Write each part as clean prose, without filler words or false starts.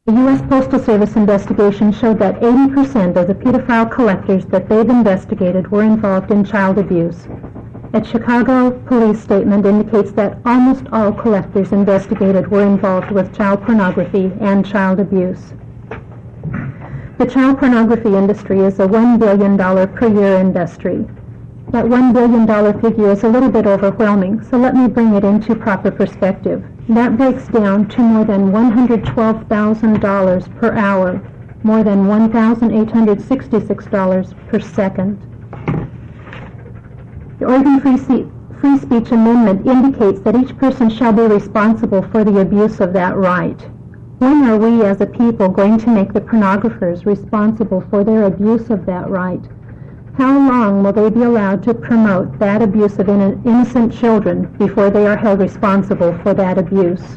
The U.S. Postal Service investigation showed that 80% of the pedophile collectors that they've investigated were involved in child abuse. A Chicago police statement indicates that almost all collectors investigated were involved with child pornography and child abuse. The child pornography industry is a $1 billion per year industry. That $1 billion figure is a little bit overwhelming, so let me bring it into proper perspective. That breaks down to more than $112,000 per hour, more than $1,866 per second. The Oregon Free Speech Amendment indicates that each person shall be responsible for the abuse of that right. When are we as a people going to make the pornographers responsible for their abuse of that right? How long will they be allowed to promote that abuse of innocent children before they are held responsible for that abuse?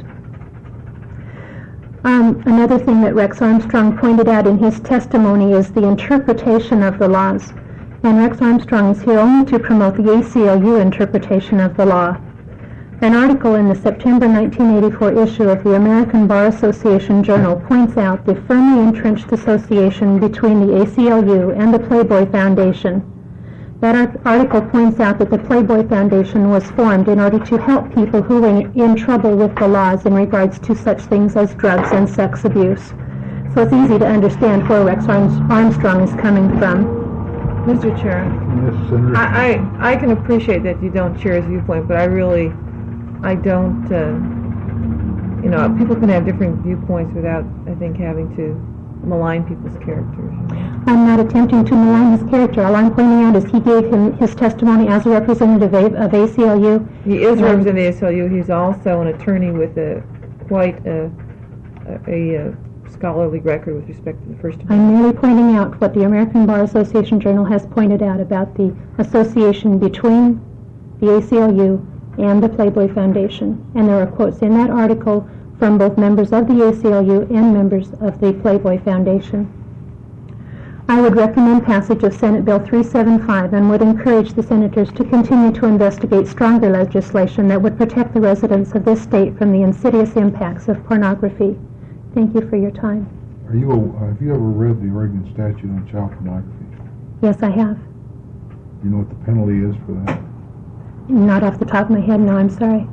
Another thing that Rex Armstrong pointed out in his testimony is the interpretation of the laws. And Rex Armstrong is here only to promote the ACLU interpretation of the law. An article in the September 1984 issue of the American Bar Association Journal points out the firmly entrenched association between the ACLU and the Playboy Foundation. That article points out that the Playboy Foundation was formed in order to help people who were in trouble with the laws in regards to such things as drugs and sex abuse. So it's easy to understand where Rex Armstrong is coming from. Mr. Chair, Yes, Senator. I can appreciate that you don't share his viewpoint, but I don't, people can have different viewpoints without, I think, having to malign people's characters. I'm not attempting to malign his character. All I'm pointing out is he gave his testimony as a representative of ACLU. He is representing the ACLU. He's also an attorney with quite a scholarly record with respect to the First Amendment. I'm merely pointing out what the American Bar Association Journal has pointed out about the association between the ACLU and the Playboy Foundation. And there are quotes in that article from both members of the ACLU and members of the Playboy Foundation. I would recommend passage of Senate Bill 375 and would encourage the senators to continue to investigate stronger legislation that would protect the residents of this state from the insidious impacts of pornography. Thank you for your time. Have you ever read the Oregon statute on child pornography? Yes, I have. Do you know what the penalty is for that? Not off the top of my head, no, I'm sorry.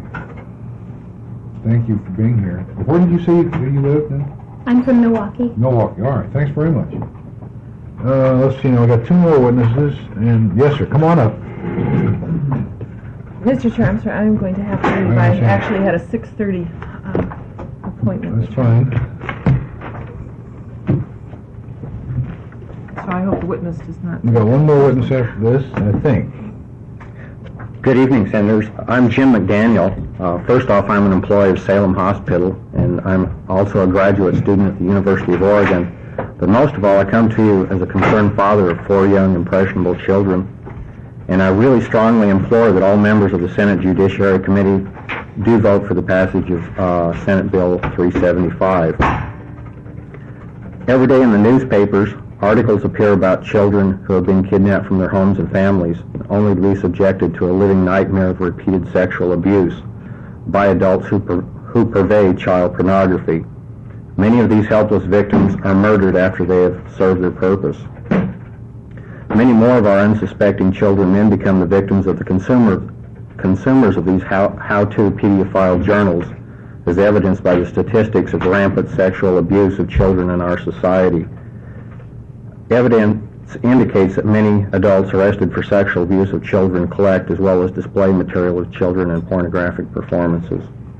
Thank you for being here. Where did you say you lived in? I'm from Milwaukee. Milwaukee. All right. Thanks very much. Let's see. Now we got two more witnesses, and yes, sir. Come on up. Mr. Chair, I'm sorry, I'm going to have to leave. I actually had a 6:30 appointment. That's fine. So I hope the witness does not... We got one more witness after this, I think. Good evening, Senators. I'm Jim McDaniel. First off, I'm an employee of Salem Hospital, and I'm also a graduate student at the University of Oregon. But most of all, I come to you as a concerned father of 4 young, impressionable children. And I really strongly implore that all members of the Senate Judiciary Committee do vote for the passage of Senate Bill 375. Every day in the newspapers, articles appear about children who have been kidnapped from their homes and families, only to be subjected to a living nightmare of repeated sexual abuse by adults who pervade child pornography. Many of these helpless victims are murdered after they have served their purpose. Many more of our unsuspecting children then become the victims of the consumers of these how-to pedophile journals, as evidenced by the statistics of rampant sexual abuse of children in our society. Evidence indicates that many adults arrested for sexual abuse of children collect as well as display material of children in pornographic performances.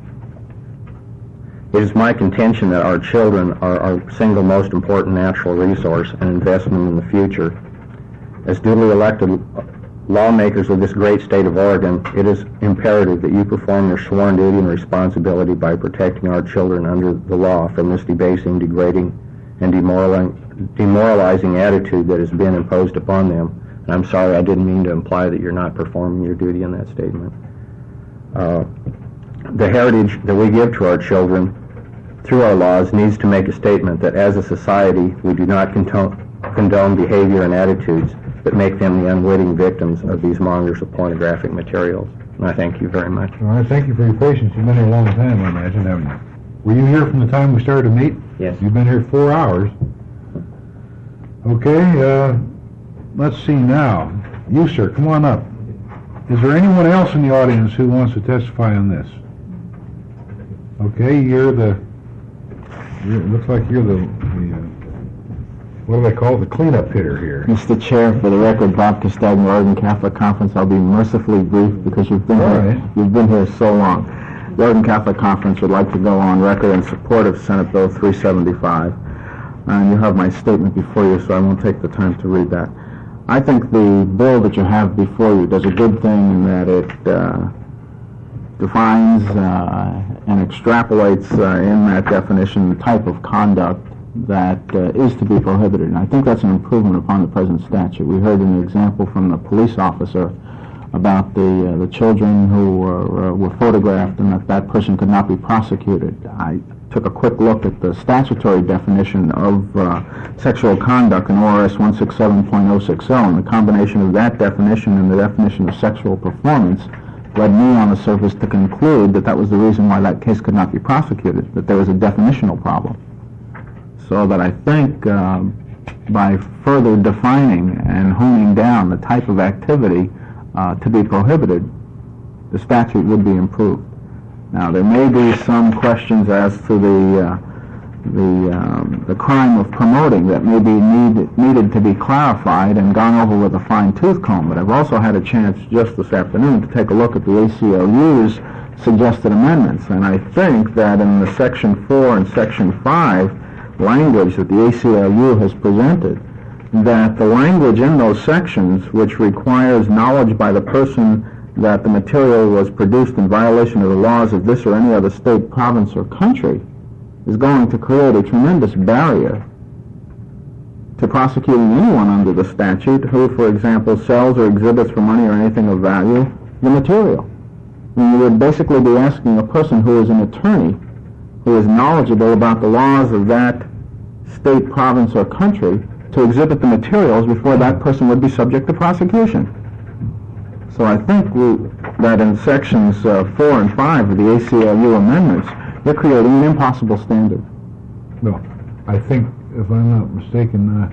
It is my contention that our children are our single most important natural resource and investment in the future. As duly elected lawmakers of this great state of Oregon, it is imperative that you perform your sworn duty and responsibility by protecting our children under the law from this debasing, degrading, and demoralizing attitude that has been imposed upon them. And I'm sorry, I didn't mean to imply that you're not performing your duty in that statement. The heritage that we give to our children through our laws needs to make a statement that as a society we do not condone behavior and attitudes that make them the unwitting victims of these mongers of pornographic materials. And I thank you very much. All right, thank you for your patience. You've been here a long time, I imagine, haven't you? Were you here from the time we started to meet? Yes. You've been here 4 hours. Okay, let's see now. You, sir, come on up. Is there anyone else in the audience who wants to testify on this? Okay, it looks like you're the what do they call it, the cleanup hitter here. Mr. Chair, for the record, Bob Castagno, Oregon Catholic Conference. I'll be mercifully brief because you've been here so long. The Oregon Catholic Conference would like to go on record in support of Senate Bill 375. And you have my statement before you, so I won't take the time to read that. I think the bill that you have before you does a good thing in that it defines and extrapolates in that definition the type of conduct that is to be prohibited. And I think that's an improvement upon the present statute. We heard an example from the police officer about the children who were photographed and that person could not be prosecuted. I took a quick look at the statutory definition of sexual conduct in ORS 167.060, and the combination of that definition and the definition of sexual performance led me on the surface to conclude that was the reason why that case could not be prosecuted, that there was a definitional problem. So that I think by further defining and honing down the type of activity to be prohibited, the statute would be improved. Now, there may be some questions as to the crime of promoting that may be needed to be clarified and gone over with a fine-tooth comb, but I've also had a chance just this afternoon to take a look at the ACLU's suggested amendments, and I think that in the Section 4 and Section 5 language that the ACLU has presented, that the language in those sections which requires knowledge by the person that the material was produced in violation of the laws of this or any other state, province, or country is going to create a tremendous barrier to prosecuting anyone under the statute who, for example, sells or exhibits for money or anything of value the material. And you would basically be asking a person who is an attorney, who is knowledgeable about the laws of that state, province, or country to exhibit the materials before that person would be subject to prosecution. So I think that in sections 4 and 5 of the ACLU amendments, you're creating an impossible standard. No, I think, if I'm not mistaken,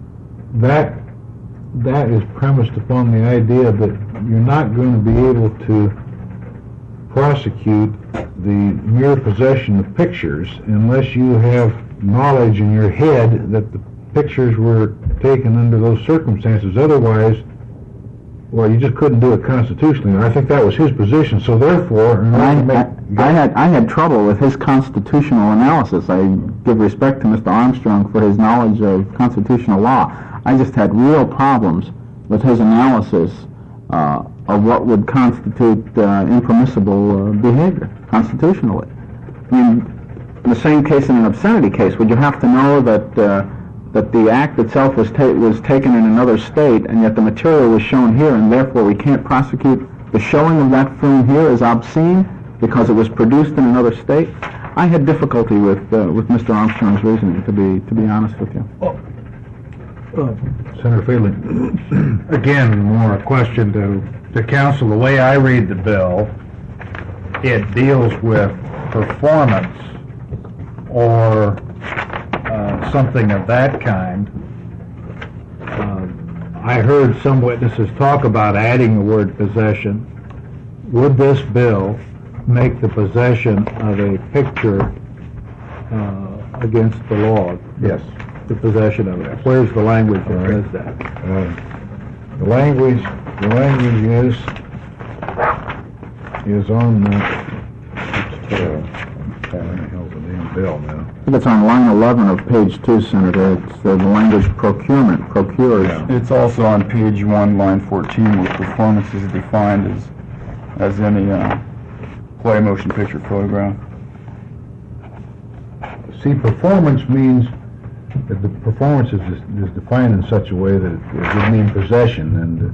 that is premised upon the idea that you're not going to be able to prosecute the mere possession of pictures unless you have knowledge in your head that the pictures were taken under those circumstances. Otherwise, well, you just couldn't do it constitutionally. And I think that was his position. So therefore, I had trouble with his constitutional analysis. I give respect to Mr. Armstrong for his knowledge of constitutional law. I just had real problems with his analysis of what would constitute impermissible behavior constitutionally. I mean, in the same case in an obscenity case, would you have to know that the act itself was taken in another state, and yet the material was shown here, and therefore we can't prosecute the showing of that film here as obscene because it was produced in another state? I had difficulty with Mr. Armstrong's reasoning, to be honest with you. Senator Fielding. Again, more a question to counsel. The way I read the bill, it deals with performance or something of that kind. I heard some witnesses talk about adding the word possession. Would this bill make the possession of a picture against the law? Yes. The possession of it. Where's the language that says that? The language is on bill now. I think it's on line 11 of page 2, Senator. It's the language procurement, procures. Yeah. It's also on page 1, line 14, where performance is defined as any play, motion picture, photograph. See, performance means that the performance is defined in such a way that it would mean possession, and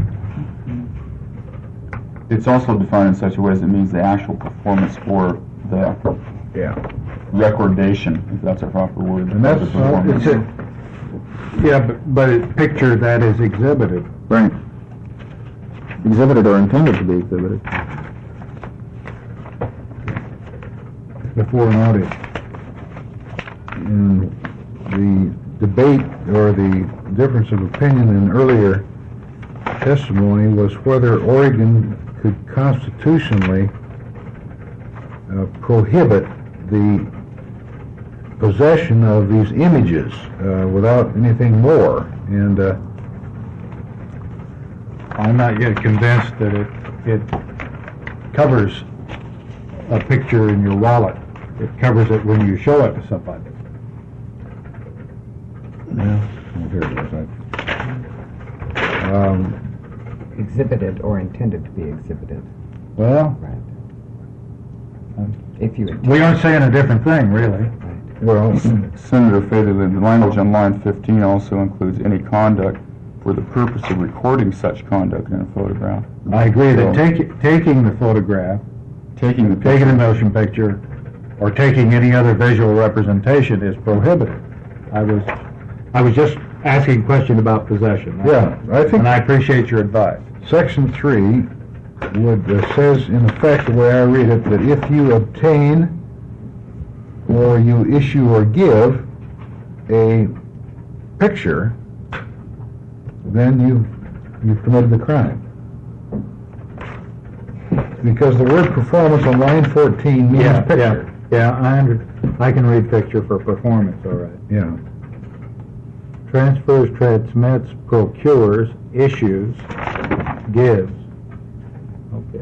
It's also defined in such a way as it means the actual performance or the recordation, if that's a proper word. And that's but it's picture that is exhibited. Right. Exhibited or intended to be exhibited. before an audience. in the debate or the difference of opinion in earlier testimony was whether Oregon could constitutionally prohibit the possession of these images without anything more. And I'm not yet convinced that it covers a picture in your wallet. It covers it when you show it to somebody. yeah, here it is. Exhibited or intended to be exhibited. Well, Right. If you we aren't saying a different thing, really. Well, Senator Federley, the language on line 15 also includes any conduct for the purpose of recording such conduct in a photograph. I agree that taking the photograph, Taking the taking picture. a motion picture, or taking any other visual representation is prohibited. I was just asking a question about possession. yeah, I think And I appreciate your advice. Section 3 says, in effect, the way I read it, that if you obtain or you issue or give a picture, then you've committed the crime. Because the word performance on line 14 means picture. Yeah, I can read picture for performance, all right. Yeah. Transfers, transmits, procures, issues, gives. Okay.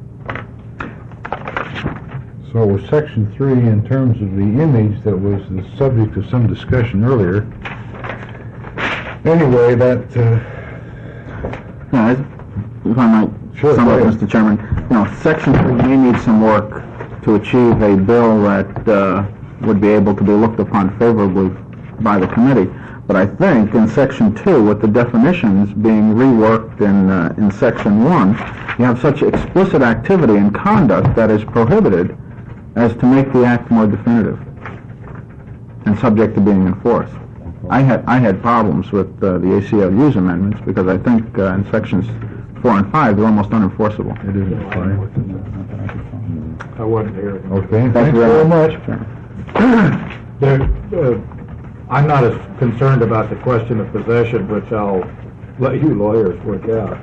So it was Section 3 in terms of the image that was the subject of some discussion earlier. Anyway, that, Yeah, if I might Sure, sum go up, ahead. Mr. Chairman, Section 3 may need some work to achieve a bill that would be able to be looked upon favorably by the committee. But I think in Section 2, with the definitions being reworked in Section 1, you have such explicit activity and conduct that is prohibited as to make the act more definitive and subject to being enforced. I had problems with the ACLU's amendments because I think in Sections 4 and 5 they're almost unenforceable. it isn't fine. I wasn't here. Okay, thanks very much. I'm not as concerned about the question of possession, which I'll let you lawyers work out,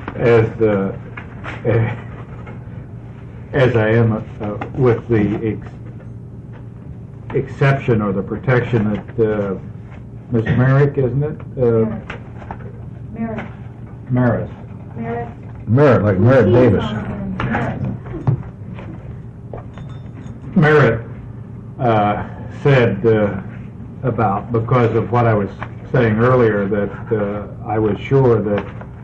as I am with the exception or the protection that Ms. Merrick, isn't it? Merritt. Merritt, like Merritt Davis. Merritt said about, because of what I was saying earlier, that I was sure that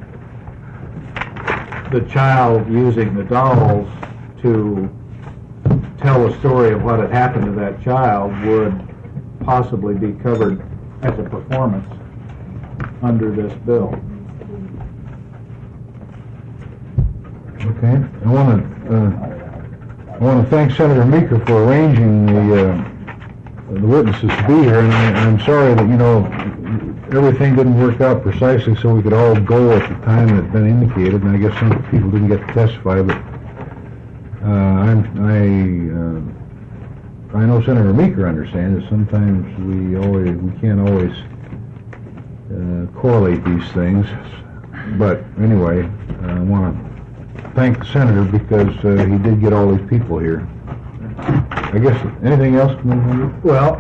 the child using the dolls to tell the story of what had happened to that child would possibly be covered as a performance under this bill. Okay, I want to thank Senator Meeker for arranging the witnesses to be here, and I'm sorry that everything didn't work out precisely so we could all go at the time that had been indicated, and I guess some people didn't get to testify, but I know Senator Meeker understands that sometimes we can't always correlate these things, but anyway, I want to thank the senator because he did get all these people here. I guess, anything else? Well,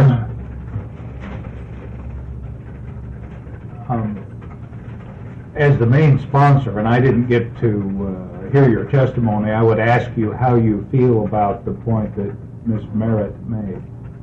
as the main sponsor, and I didn't get to hear your testimony, I would ask you how you feel about the point that Ms. Merritt made.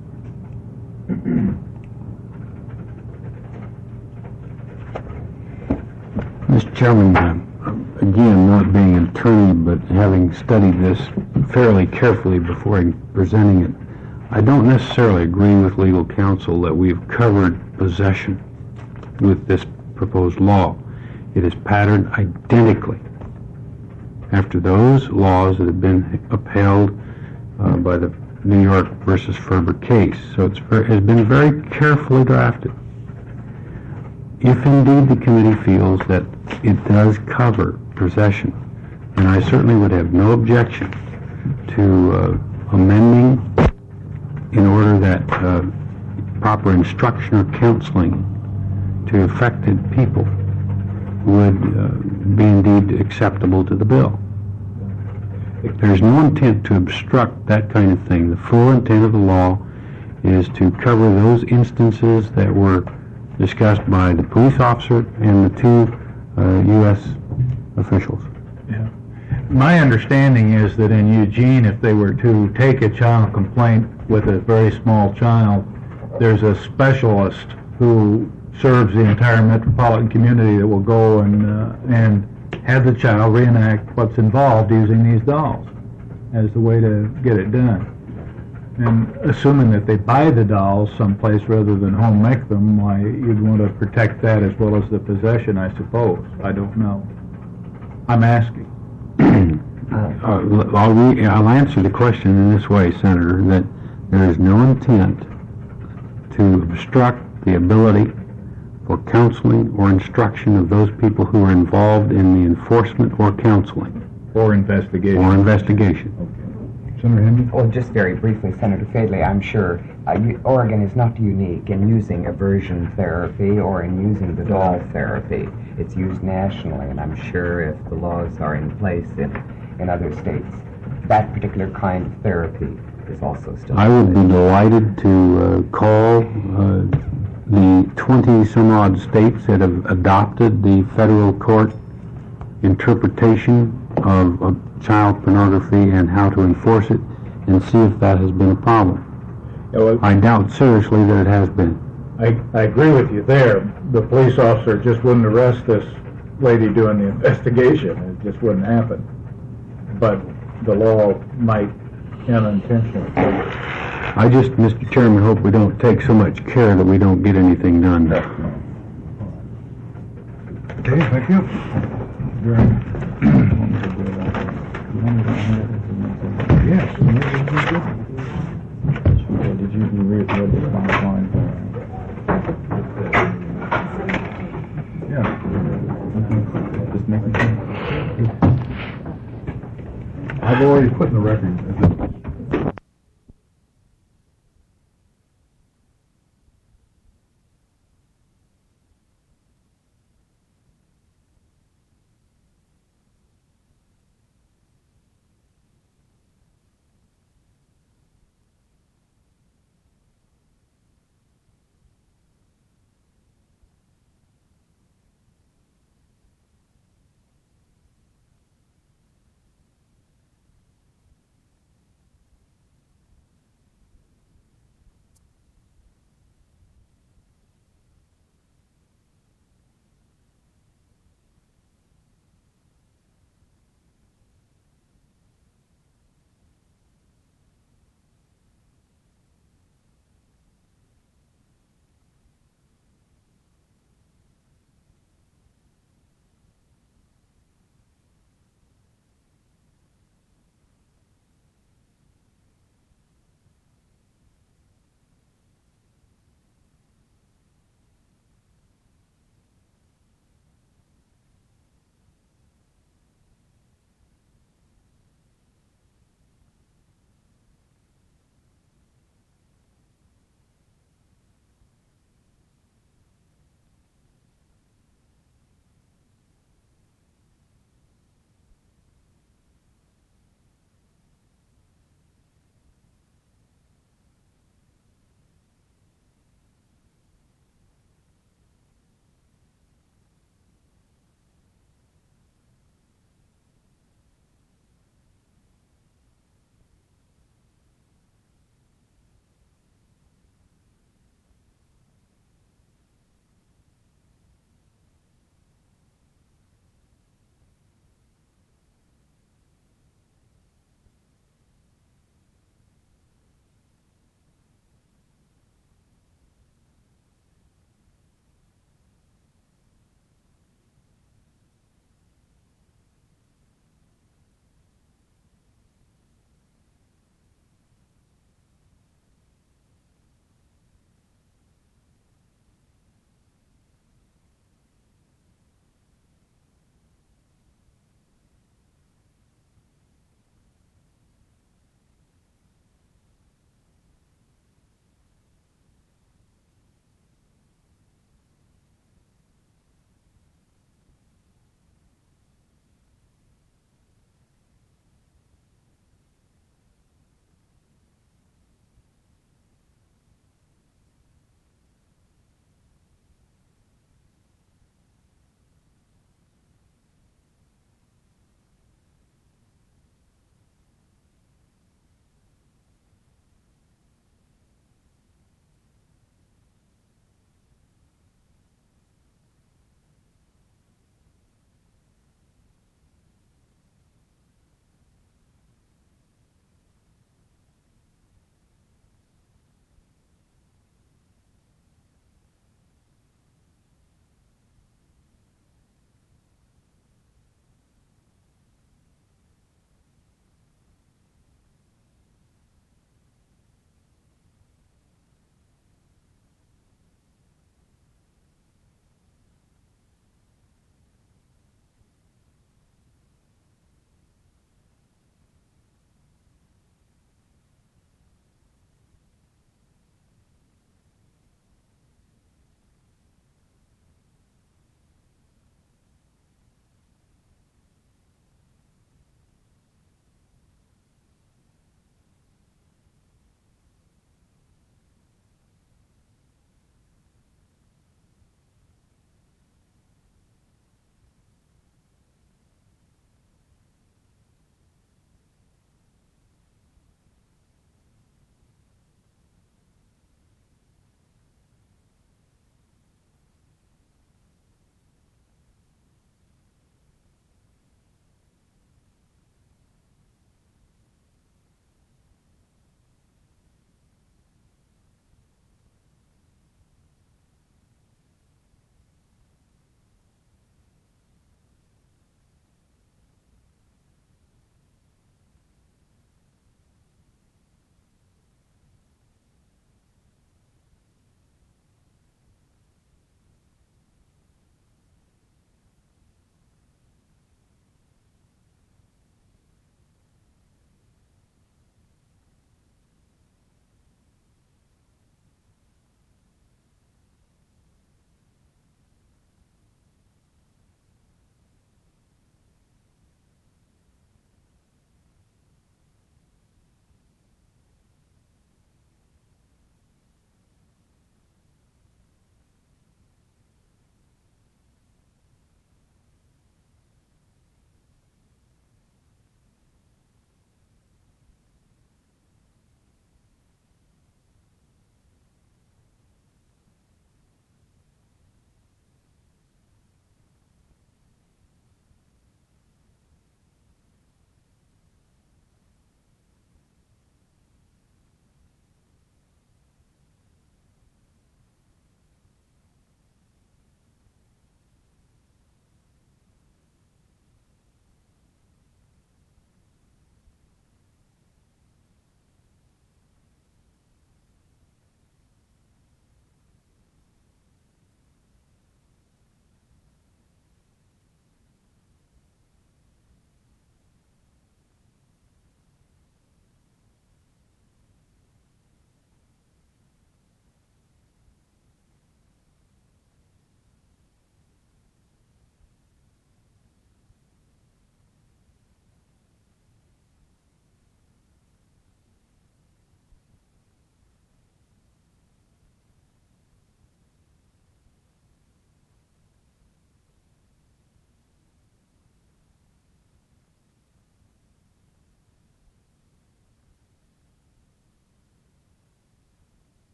Mr. Chairman, again, not being an attorney, but having studied this fairly carefully before presenting it, I don't necessarily agree with legal counsel that we've covered possession with this proposed law. It is patterned identically after those laws that have been upheld by the New York versus Ferber case. So it has been very carefully drafted. If indeed the committee feels that it does cover possession, then I certainly would have no objection to amending in order that proper instruction or counseling to affected people would be indeed acceptable to the bill. There's no intent to obstruct that kind of thing. The full intent of the law is to cover those instances that were discussed by the police officer and the two U.S. officials. Yeah. My understanding is that in Eugene, if they were to take a child complaint with a very small child, there's a specialist who serves the entire metropolitan community that will go and have the child reenact what's involved using these dolls as the way to get it done. And assuming that they buy the dolls someplace rather than home make them, why you'd want to protect that as well as the possession, I suppose. I don't know. I'm asking. I'll answer the question in this way, Senator, that there is no intent to obstruct the ability for counseling or instruction of those people who are involved in the enforcement or counseling. Or investigation. Or investigation. Senator Henry? Well, just very briefly, Senator Fadley, I'm sure Oregon is not unique in using aversion therapy or in using the doll therapy. It's used nationally, and I'm sure if the laws are in place in other states, that particular kind of therapy is also still I would be delighted to call the 20-some-odd states that have adopted the federal court interpretation of child pornography and how to enforce it and see if that has been a problem. I doubt seriously that it has been. I agree with you there. The police officer just wouldn't arrest this lady doing the investigation. It just wouldn't happen. But the law might unintentionally. I just, Mr. Chairman, hope we don't take so much care that we don't get anything done. Okay, thank you. Yes. Did you read the line? Yeah. Just making sure. I've already put in the record